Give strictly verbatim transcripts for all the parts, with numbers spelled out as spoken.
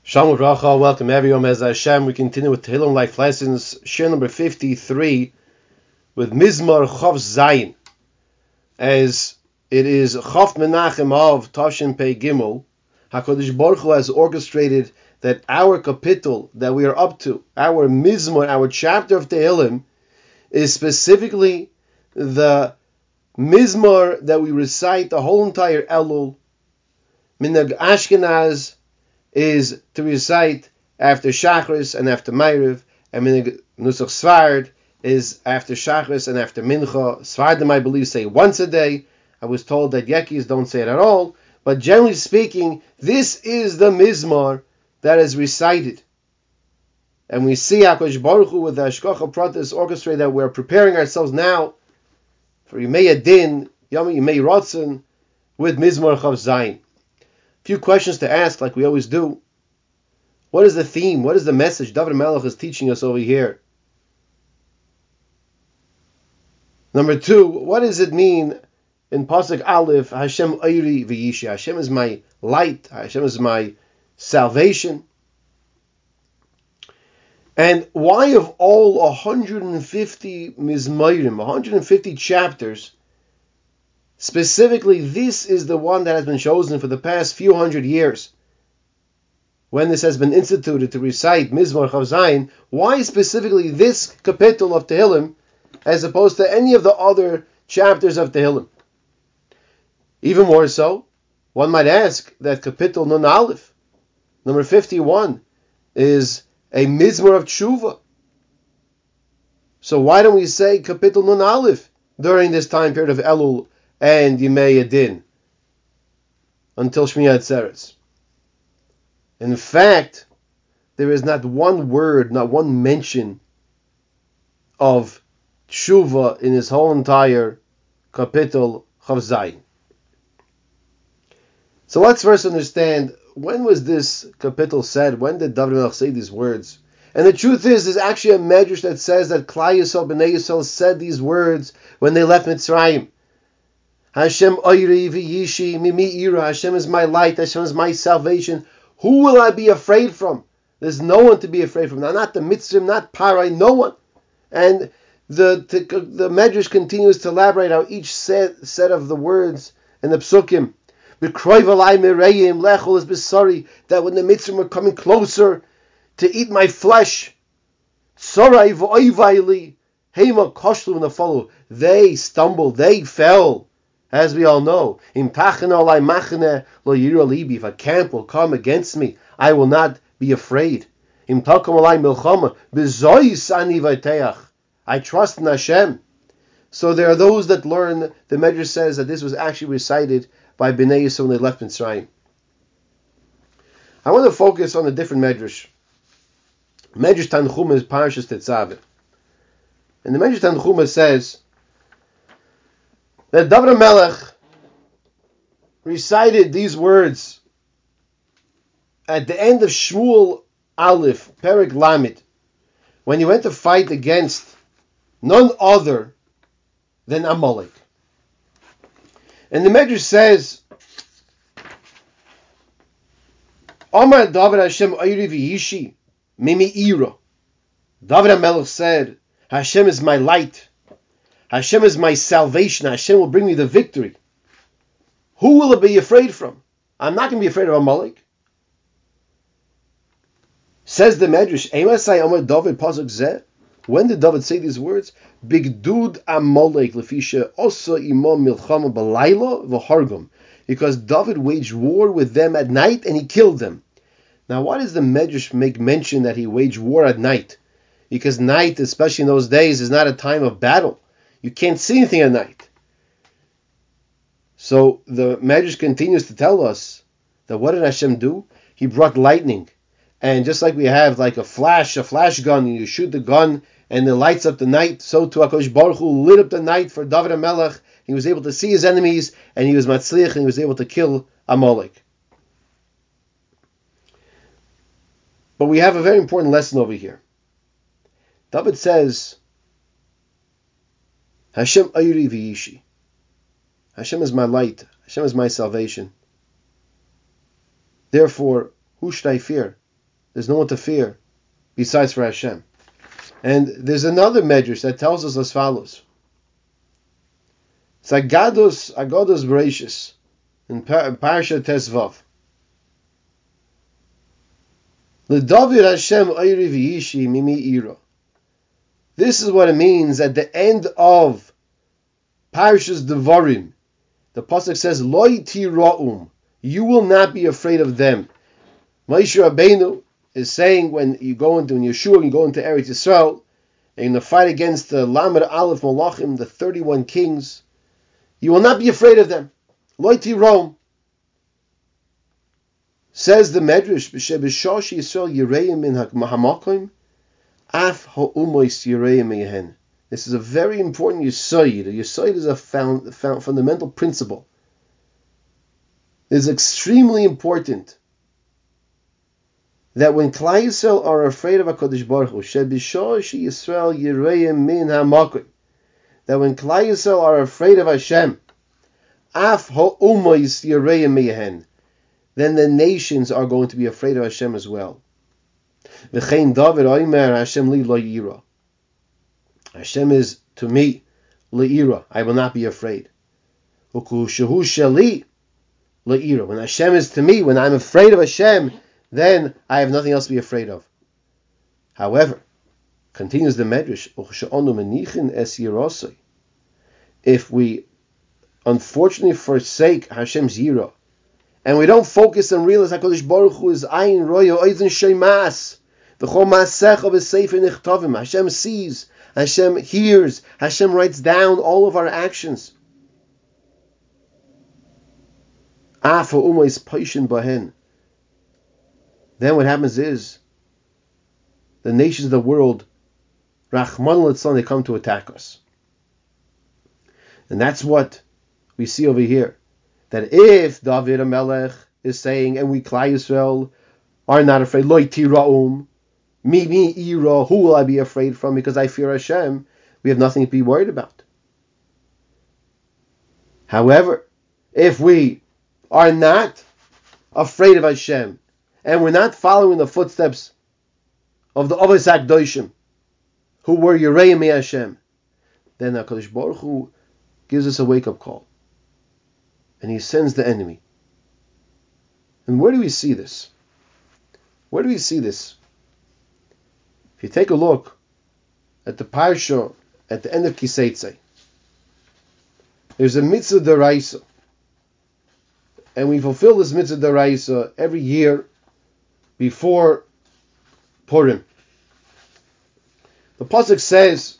Shalom Bracha, welcome everyone. As Hashem, we continue with Tehillim Life Lessons, share number fifty-three, with Mizmor Chav Zayin. As it is Chav Menachem of Tavshin Pei Gimel, HaKadosh Baruch Hu has orchestrated that our capital that we are up to, our Mizmor, our chapter of Tehillim, is specifically the Mizmor that we recite the whole entire Elul. Minhag Ashkenaz is to recite after Shachris and after Ma'ariv, and Minhag Nusach Sfard is after Shachris and after Mincha. Sfardim, I believe, say once a day. I was told that Yekis don't say it at all, but generally speaking, this is the Mizmor that is recited. And we see HaKadosh Baruch Hu with the Hashgacha Pratis orchestrate that we're preparing ourselves now for Yimei Adin, Yom Yimei Ratzon, with Mizmor Chav Zayin. Few questions to ask, like we always do. What is the theme? What is the message David Melech is teaching us over here? Number two, what does it mean in Pasuk Aleph, Hashem Oiri V'Yishi? Hashem is my light. Hashem is my salvation. And why of all one hundred fifty Mizmorim, one hundred fifty chapters, specifically, this is the one that has been chosen for the past few hundred years. When this has been instituted to recite Mizmor Chav Zayin, why specifically this capital of Tehillim as opposed to any of the other chapters of Tehillim? Even more so, one might ask that capital Nun Aleph, number fifty-one, is a Mizmor of Tshuva. So why don't we say capital Nun Aleph during this time period of Elul and Yimei Adin until Shmini Atzeres? In fact, there is not one word, not one mention of Tshuva in his whole entire capital Chav Zayin. So let's first understand, when was this capital said? When did David Melech say these words? And the truth is, there's actually a medrash that says that Klal Yisrael, Bnei Yisrael said these words when they left Mitzrayim. Hashem Oiri V'Yishi Mimi Ira. Hashem is my light. Hashem is my salvation. Who will I be afraid from? There's no one to be afraid from. Now, not the Mitzrim, not Parai, no one. And the the, the Medrash continues to elaborate how each set, set of the words in the Psukim, B'kroiv alai mereim lechol is b'sari, that when the Mitzrim were coming closer to eat my flesh, Sarai v'oivayli heima koshlu nafolu, they stumbled, they fell. As we all know, if a camp will come against me, I will not be afraid. I trust in Hashem. So there are those that learn, the Medrash says that this was actually recited by Bnei Yisrael when they left Mitzrayim. I want to focus on a different Medrash. Medrash Tanchuma is Parashas Tetzaveh. And the Medrash Tanchuma says that David Melech recited these words at the end of Shmuel Aleph, Perek Lamed, when he went to fight against none other than Amalek. And the Medrash says, Omar David Hashem Oiri V'Yishi Mimi Ira. David Melech said, Hashem is my light. Hashem is my salvation. Hashem will bring me the victory. Who will I be afraid from? I'm not going to be afraid of Amalek. Says the Medrash, Emasai Amar David Pasuk Zeh. When did David say these words? Bigdud Amalek lefisha osa imam milchama balayla v'hargum. Because David waged war with them at night and he killed them. Now, why does the Medrash make mention that he waged war at night? Because night, especially in those days, is not a time of battle. You can't see anything at night. So the Medrash continues to tell us that what did Hashem do? He brought lightning. And just like we have like a flash, a flash gun, and you shoot the gun and it lights up the night, so too HaKadosh Baruch Hu lit up the night for David HaMelech. He was able to see his enemies, and he was matzliach, and he was able to kill Amalek. But we have a very important lesson over here. David says, Hashem Oiri V'Yishi. Hashem is my light. Hashem is my salvation. Therefore, who should I fear? There's no one to fear besides for Hashem. And there's another medrash that tells us as follows. It's Agados, Agados Bereshis, in Parsha Tesvav. L'David Hashem Oyri V'yishi Mimi Ira. This is what it means at the end of Parshas Devarim. The pasuk says, "Loi tira'um," you will not be afraid of them. Moshe Rabbeinu is saying when you go into when Yeshua, you go into Eretz Yisrael, and you're going to fight against the Lamed Aleph Malachim, the thirty-one kings. You will not be afraid of them. Loi tira'um. Says the Medrash, "B'shebishosh Yisrael yireim min ha'makom, af ha'umois yireim mehen." This is a very important Yesod. A Yesod is a found, found, fundamental principle. It is extremely important that when Klal Yisrael are afraid of HaKadosh Baruch Hu, Shebishosh Yisrael Yireim Min HaMakom, that when Klal Yisrael are afraid of Hashem, Af Ha'umois Yireim Mehen, then the nations are going to be afraid of Hashem as well. V'chein David Omer Hashem li lo yira. Hashem is to me le'ira. I will not be afraid. U'kushehu sheli le'ira. When Hashem is to me, when I'm afraid of Hashem, then I have nothing else to be afraid of. However, continues the Medrash, U'che'onu menichin es yirosei. If we unfortunately forsake Hashem's yira, and we don't focus and realize HaKadosh Baruch Hu is ayin roya oizen sheimas, v'chol ma'asecha v'sefer nichtavim. Hashem sees, Hashem hears, Hashem writes down all of our actions. Afa umais paishin bahen. Then what happens is, the nations of the world, Rachman l'tzlan, they come to attack us. And that's what we see over here. That if David HaMelech is saying, and we Klal Yisrael are not afraid, Loi tira'um, Mi mi ira, who will I be afraid from? Because I fear Hashem. We have nothing to be worried about. However, if we are not afraid of Hashem, and we're not following the footsteps of the Avos HaKadoshim, who were Yireim Mi Hashem, then HaKadosh Baruch Hu gives us a wake-up call. And He sends the enemy. And where do we see this? Where do we see this? If you take a look at the parsha at the end of Kiseitze, there's a mitzvah d'oraisa, and we fulfill this mitzvah d'oraisa every year before Purim. The pasuk says,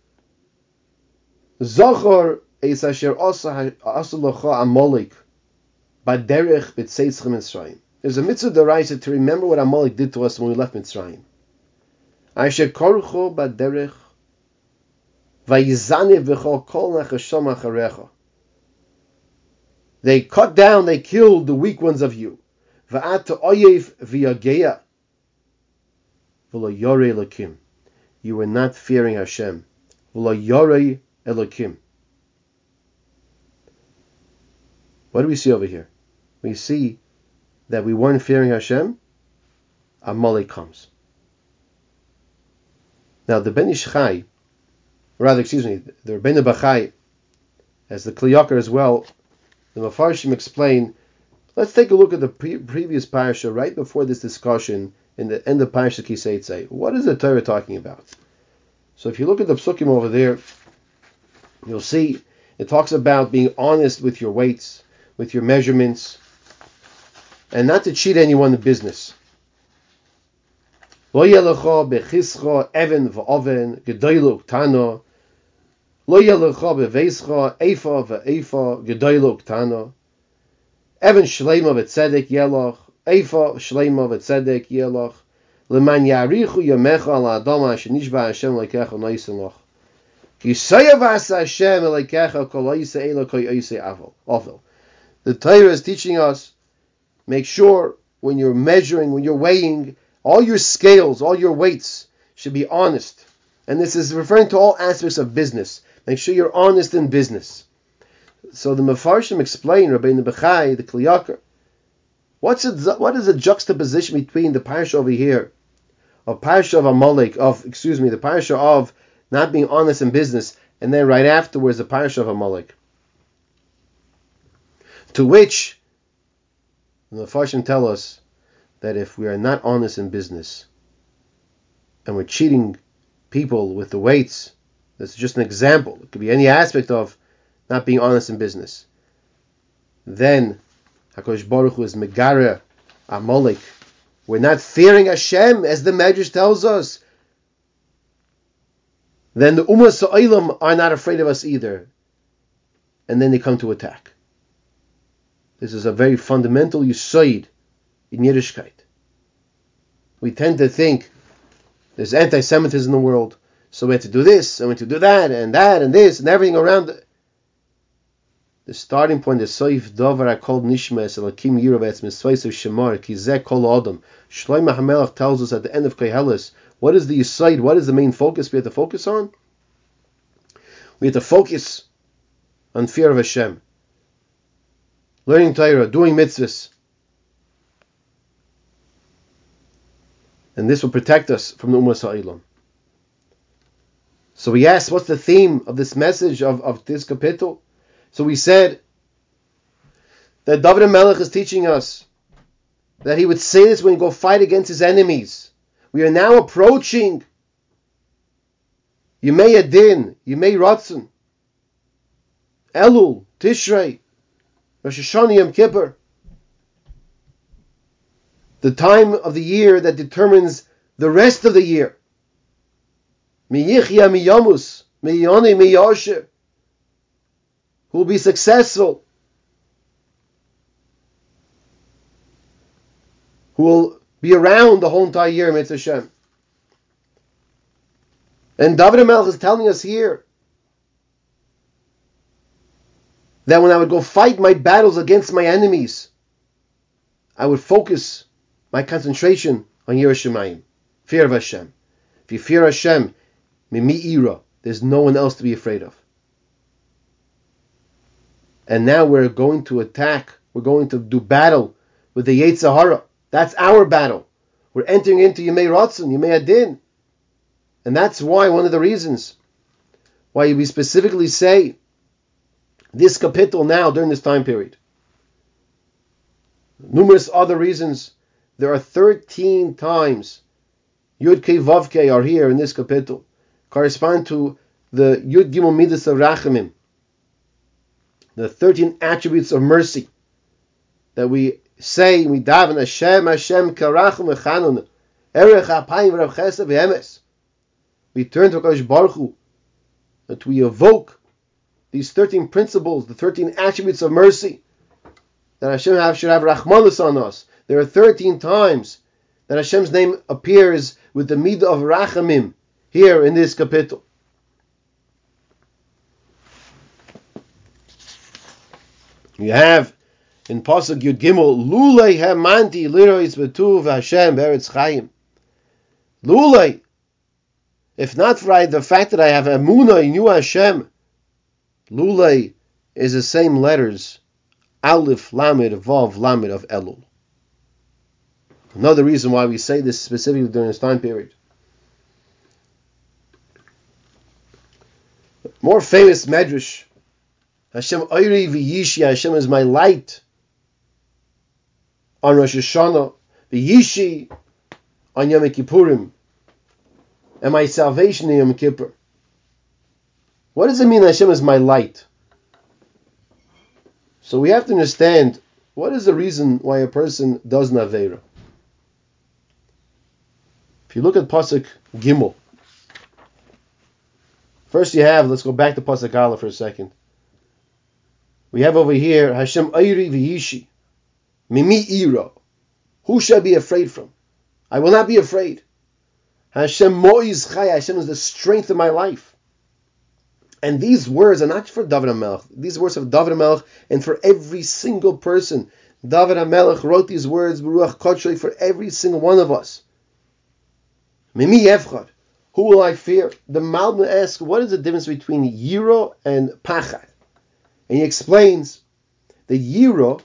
"Zachor es asher asa lacha Amalek baderech b'tzeitzcha Mitzrayim." There's a mitzvah d'oraisa to remember what Amalek did to us when we left Mitzrayim. Asher korcho baderech vayizane v'chol kol nachasham acharecha. They cut down, they killed the weak ones of you. V'at oyev v'yageya v'lo yorei Elokim. You were not fearing Hashem. V'lo yorei Elokim. What do we see over here? We see that we weren't fearing Hashem. Amalek comes. Now the Ben Ish Chai, rather, excuse me, the Rebbeinu Bachai, as the Kli Yakar as well, the Mefarshim explain. Let's take a look at the pre- previous parasha right before this discussion in the end of Parashat Kiseitze. What is the Torah talking about? So if you look at the psukim over there, you'll see it talks about being honest with your weights, with your measurements, and not to cheat anyone in business. Lo yelecha bechischa even v'oven gedoylo ktana. Lo yelecha beveischa efa ve'efa gedoylo ktana. Even shleima v'tzedek yelach, efa shleima v'tzedek yelach. Leman yarichu yamecha al adama shenishba Hashem lekecha noiselach. Kisaya v'asa Hashem lekecha kol oise elokoi oise avel. The Torah is teaching us, make sure when you're measuring, when you're weighing, all your scales, all your weights should be honest. And this is referring to all aspects of business. Make sure you're honest in business. So the Mefarshim explain, Rabbeinu Bachai, the Kli Yakar, What's it, what is the juxtaposition between the parasha over here of parasha of Amalek, of excuse me, the parasha of not being honest in business, and then right afterwards the parasha of Amalek, to which the Farshim tell us that if we are not honest in business and we're cheating people with the weights, that's just an example. It could be any aspect of not being honest in business. Then HaKadosh Baruch Hu is Megara Amalek. We're not fearing Hashem, as the Medrash tells us. Then the Ummah Sa'olam are not afraid of us either. And then they come to attack. This is a very fundamental yisoid in Yiddishkeit. We tend to think there's anti-Semitism in the world, so we have to do this, and we have to do that, and that, and this, and everything around it. The starting point is Soif Dovar HaKol Nishmes Elakim Yirovetz Misvaisu Shemar Ki Zeh Kol Adam. Shlomo HaMelech tells us at the end of Koheles, what is the yisoid, what is the main focus we have to focus on? We have to focus on fear of Hashem, learning Torah, doing mitzvahs. And this will protect us from the Ummah Sa'olam. So we asked, what's the theme of this message of, of this kapitel? So we said that David HaMelech is teaching us that he would say this when he go fight against his enemies. We are now approaching Yemei Adin, Yemei Ratzon, Elul, Tishrei, Rosh Hashanah, Yom Kippur. The time of the year that determines the rest of the year. Mi yichya mi yamus, mi yoni mi yosher. Who will be successful? Who will be around the whole entire year, Mitzvah Hashem. And David HaMelech is telling us here that when I would go fight my battles against my enemies, I would focus my concentration on Yiras Shamayim, fear of Hashem. If you fear Hashem, mimi ira, there's no one else to be afraid of. And now we're going to attack, we're going to do battle with the Yetzer Hara. That's our battle. We're entering into Yemei Ratzon, Yemei Adin. And that's why, one of the reasons why we specifically say this kapitel now during this time period. Numerous other reasons. There are thirteen times Yud Kei Vav Kei are here in this kapitel, correspond to the Yud Gimel Midas of Rachamim, the thirteen attributes of mercy that we say, we daven Hashem, Hashem karachum echanun, erech ha'payim v'rav chesed v'emes. We turn to HaKadosh Baruch Hu, that we evoke these thirteen principles, the thirteen attributes of mercy, that Hashem have, should have rachmanus on us. There are thirteen times that Hashem's name appears with the midah of rachamim here in this kapitel. You have in Pasuk Yud Gimel, Lulei hamanti lirois betuv Hashem beretz chayim. Lulei, if not for the fact that I have emunah in you Hashem, Lulei is the same letters, Aleph, Lamed, Vav, Lamed of Elul. Another reason why we say this specifically during this time period. More famous medrash, Hashem Oiri v'yishi, Hashem is my light on Rosh Hashanah, v'yishi on Yom Kippurim, and my salvation in Yom Kippur. What does it mean Hashem is my light? So we have to understand, what is the reason why a person does Naveira? If you look at Pasuk Gimel, first you have, let's go back to Pasuk Aleph for a second. We have over here, Hashem Oiri v'yishi, Mimi ira. Who shall I be afraid from? I will not be afraid. Hashem Mo'iz Chai, Hashem is the strength of my life. And these words are not for David HaMelech. These words of David HaMelech and for every single person. David HaMelech wrote these words, B'ruach Kodshei, for every single one of us. Mimi Yevchad. Who will I fear? The Malbim asks, what is the difference between Yiro and Pachad? And he explains that Yiro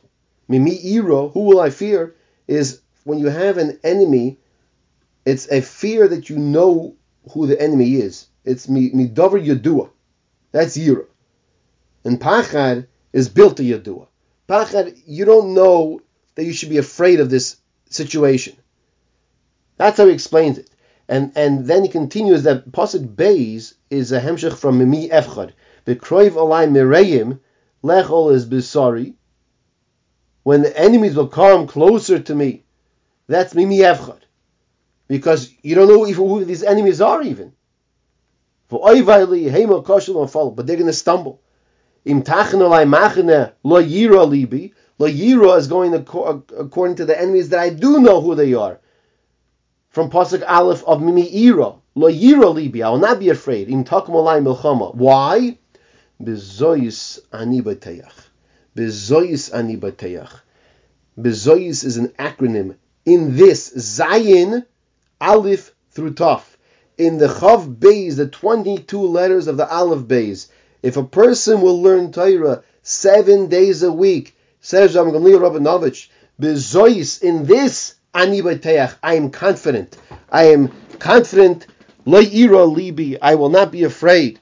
Mimi iro, who will I fear, is when you have an enemy, it's a fear that you know who the enemy is. It's mi davar yadua. That's yira. And pachad is built to yadua. Pachad, you don't know that you should be afraid of this situation. That's how he explains it. And and then he continues that pasuk beis is a hemshech from Mimi Efchad. Bekroiv alai mirayim lechol is bisari. When the enemies will come closer to me, that's Mimi Efchad. Because you don't know even who these enemies are even. But they're going to stumble. Im tachin alai machane lo yira libi. Lo yira is going according to the enemies that I do know who they are. From pasuk aleph of Mimi ira. Lo yira libi. I will not be afraid. Im takum alai milchama. Why? Bezois ani bateyach. Bezois ani bateyach. Bezois is an acronym. In this, Zayin, Aleph through Taf. In the Chav Beis, the twenty-two letters of the Aleph Beis. If a person will learn Torah seven days a week, says Rav Gamliel Rabinovich, Bezois, in this, Ani B'Teach, I am confident. I am confident, Lo Ira Libi, I will not be afraid.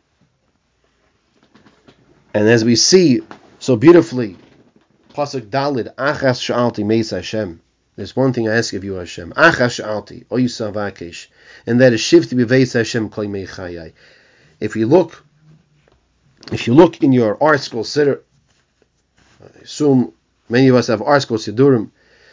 And as we see so beautifully, Pasuk Dalid, Achas Sha'alti Meis Hashem. There's one thing I ask of you, Hashem. Achas Sha'alti, Oysa Vakesh. And that is Shifti B'Veis Hashem Kol Mei Chayai. If you look, if you look in your art school sitter, I assume many of us have art school Sidurim.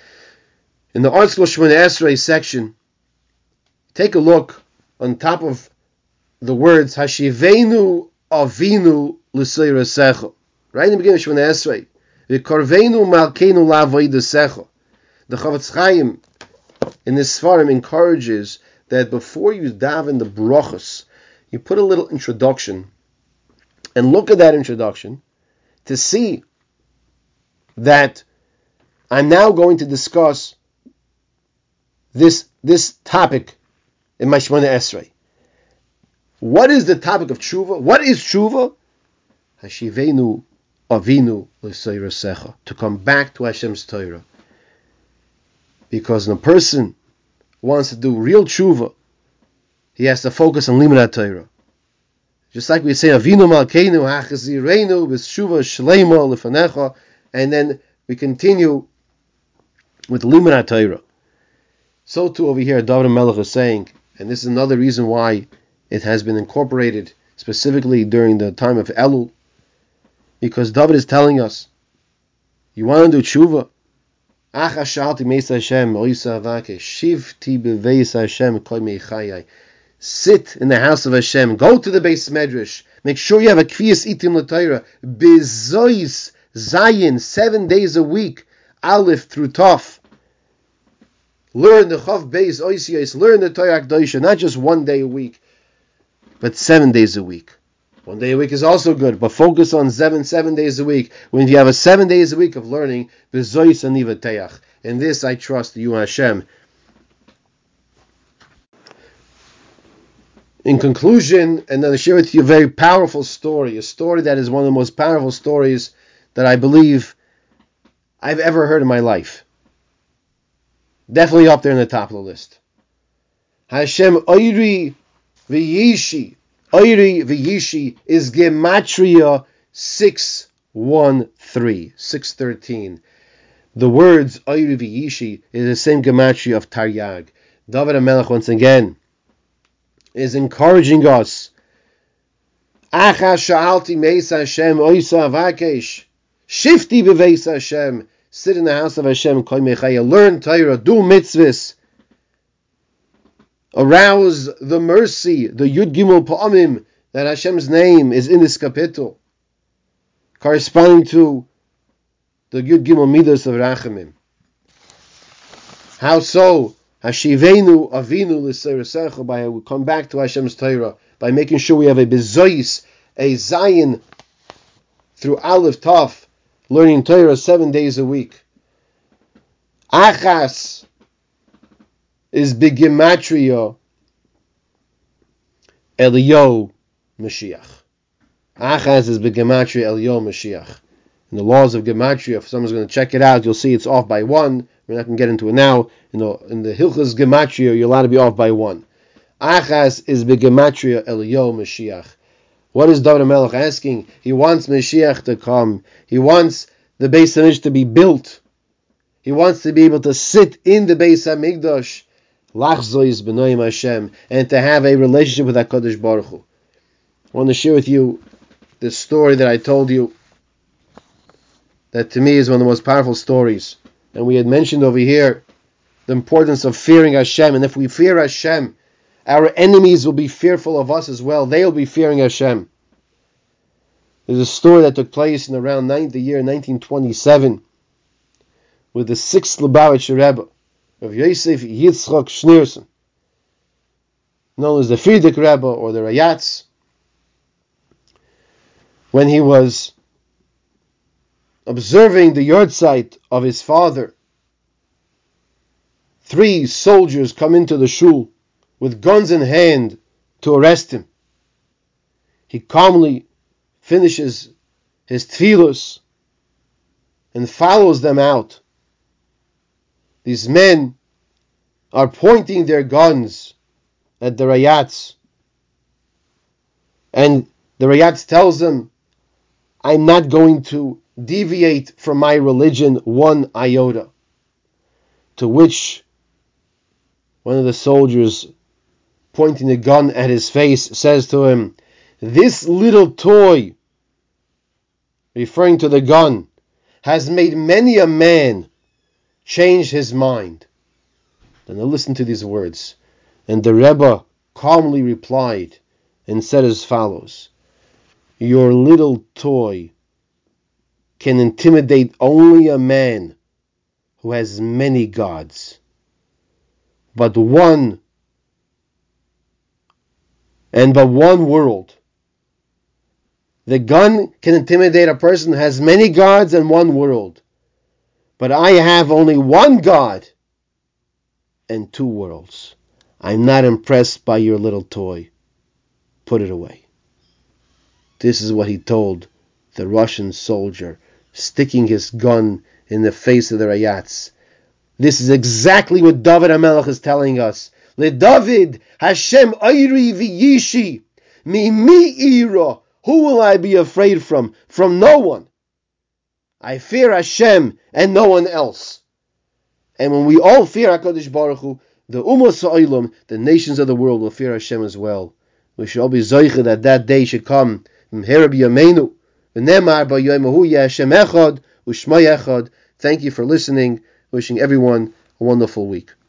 In the art school Shemona Esrei section, take a look on top of the words Hashivenu Avinu L'Seira Secha. Right in the beginning of Shemona Esrei. V'korvenu malkeinu la'avodah secha. The Chavetz Chaim in this Sfarim encourages that before you daven the brachos, you put a little introduction and look at that introduction to see that I'm now going to discuss this this topic in my Shemona Esrei. What is the topic of tshuva? What is tshuva? Hashivenu Avinu l'Seira Secha, to come back to Hashem's Torah. Because when a person wants to do real tshuva, he has to focus on limud Torah. Just like we say, Avinu Malkeinu Hachazirenu B'Tshuva Shleima Lefanecha, and then we continue with limud Torah. So too over here, David Melech is saying, and this is another reason why it has been incorporated specifically during the time of Elul, because David is telling us, you want to do tshuva? Achas Sha'alti Meis Hashem, Oysa Vakesh, Shivti B'Veis Hashem Kol Mei Chayai. Sit in the house of Hashem. Go to the Beis Medrash. Make sure you have a Kviyas Itim L'Torah. Bezois Zayin, seven days a week. Aleph through Taf. Learn the Chav Beis Oisiyos. Learn the Torah Akdosha. Not just one day a week, but seven days a week. One day a week is also good, but focus on seven, seven days a week. When you have a seven days a week of learning, Bezois Ani V'Teach. In this I trust you, Hashem. In conclusion, and then I share with you a very powerful story, a story that is one of the most powerful stories that I believe I've ever heard in my life. Definitely up there in the top of the list. Hashem Oiri V'Yishi. Oiri V'Yishi is Gematria six one three, six thirteen. The words Oiri V'Yishi is the same Gematria of Taryag. David HaMelech once again is encouraging us. Achas Sha'alti Meis Hashem Oysa Vakesh. Shifti B'Veis Hashem. Sit in the house of Hashem. Kol Mei Chayai. Learn Torah. Do mitzvahs. Arouse the mercy, the Yud Gimel Pa'amim, that Hashem's name is in this kapitel, corresponding to the Yud Gimel Midos of Rachamim. How so? Hashivenu Avinu L'Seira Secha, by we come back to Hashem's Torah, by making sure we have a Bezois, a Zayin, through Aleph Taf, learning Torah seven days a week. Achas is Begematria Eliyahu Mashiach. Achaz is Begematria Eliyahu Mashiach. in the laws of Gematria. If someone's going to check it out, you'll see it's off by one. We're not going to get into it now. You know, in the Hilchas Gematria, you're allowed to be off by one. Achaz is Begematria Eliyahu Mashiach. What is David HaMelech asking? He wants Mashiach to come. He wants the Beis HaMikdash to be built. He wants to be able to sit in the Beis HaMikdash, Lachzois B'noim Hashem, and to have a relationship with HaKadosh Baruch Hu. I want to share with you this story that I told you, that to me is one of the most powerful stories. And we had mentioned over here the importance of fearing Hashem. And if we fear Hashem, our enemies will be fearful of us as well. They will be fearing Hashem. There's a story that took place in around the year nineteen twenty-seven with the sixth Lubavitcher Rebbe of Yosef Yitzchak Schneerson, known as the Frierdiker Rebbe or the Rayatz. When he was observing the yahrzeit of his father, three soldiers come into the shul with guns in hand to arrest him. He calmly finishes his tefillos and follows them out. These men are pointing their guns at the Rayatz, and the Rayatz tells them, I'm not going to deviate from my religion one iota. To which one of the soldiers, pointing a gun at his face, says to him, this little toy, referring to the gun, has made many a man change his mind. Then now listen to these words. And the Rebbe calmly replied and said as follows, your little toy can intimidate only a man who has many gods. But one, and but one world. The gun can intimidate a person who has many gods and one world. But I have only one God and two worlds. I'm not impressed by your little toy. Put it away. This is what he told the Russian soldier, sticking his gun in the face of the Rayatz. This is exactly what David HaMelech is telling us. Le David, Hashem Ayri v'yishi, mi mi ira. Who will I be afraid from? From no one. I fear Hashem and no one else. And when we all fear HaKadosh Baruch Hu, the Ummos Ha'olam, the nations of the world, will fear Hashem as well. We should all be zoiche that that day should come. Thank you for listening. Wishing everyone a wonderful week.